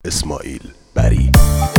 اسماعیل بری.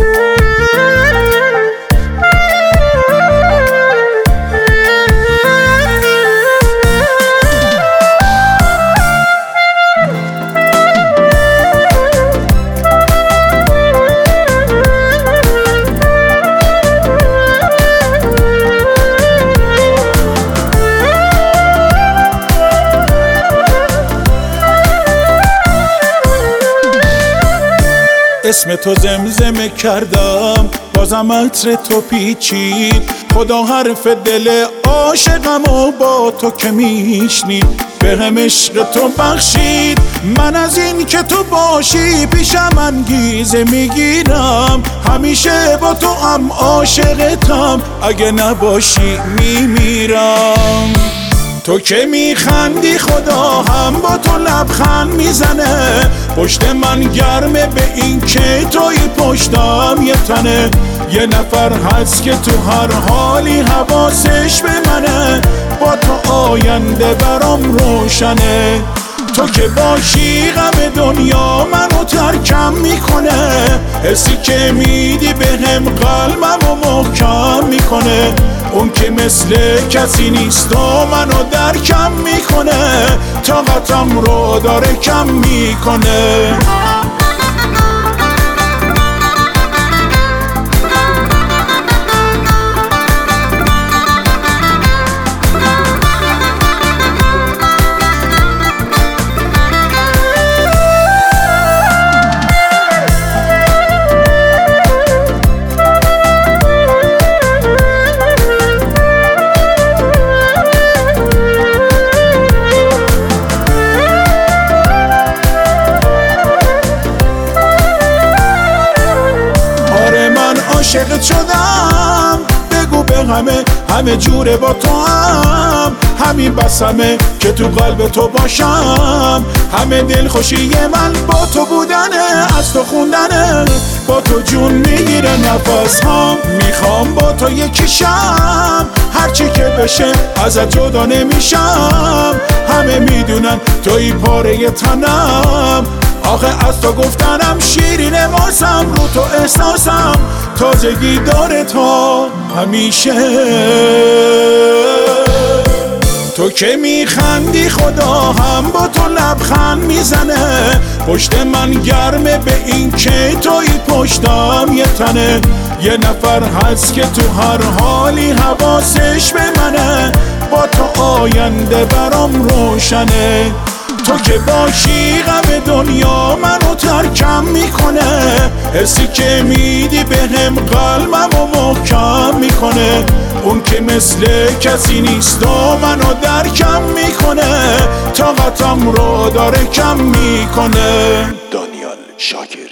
اسم تو زمزمه کردم بازم عطر تو پیچید، خدا حرف دل عاشقم و با تو که میشنید بهم عشق تو بخشید. من از این که تو باشی پیشم انگیزه میگیرم، همیشه با تو هم عاشقتم، اگه نباشی میمیرم. تو که میخندی خدا هم با تو لبخند میزنه، پشت من گرمه به این که توی پشتم یه تنه. یه نفر هست که تو هر حالی حواسش به منه، با تو آینده برام روشنه. تو که باشی غم دنیا منو ترکم میکنه، حسی که میدی بهم قلبم و محکم میکنه. اون که مثل کسی نیست و منو درکم میکنه، طاقتم رو داره کم میکنه. عاشقت شدم، بگو به همه جوره با تو هم، همین بسمه که تو قلب تو باشم. همه دل خوشی من با تو بودنه، از تو خوندنه، با تو جون میگیره نفس هم. میخوام با تو یکیشم، هرچی که بشه ازت جدا نمیشم. همه میدونن توی پاره تنم، آخه از تو گفتنم شیرینه واسم، رو تو احساسم تازگی داره تا همیشه. تو که میخندی خدا هم با تو لبخند میزنه، پشت من گرمه به این که توی پشتم یه تنه. یه نفر هست که تو هر حالی حواسش به منه، با تو آینده برام روشنه. تو که باشی غم دنیا منو ترکم میکنه، حسی که میدی بهم قلبم و محکم میکنه. اون که مثل کسی نیست و منو درکم میکنه، طاقتم رو داره کم میکنه. دانیال شاکر.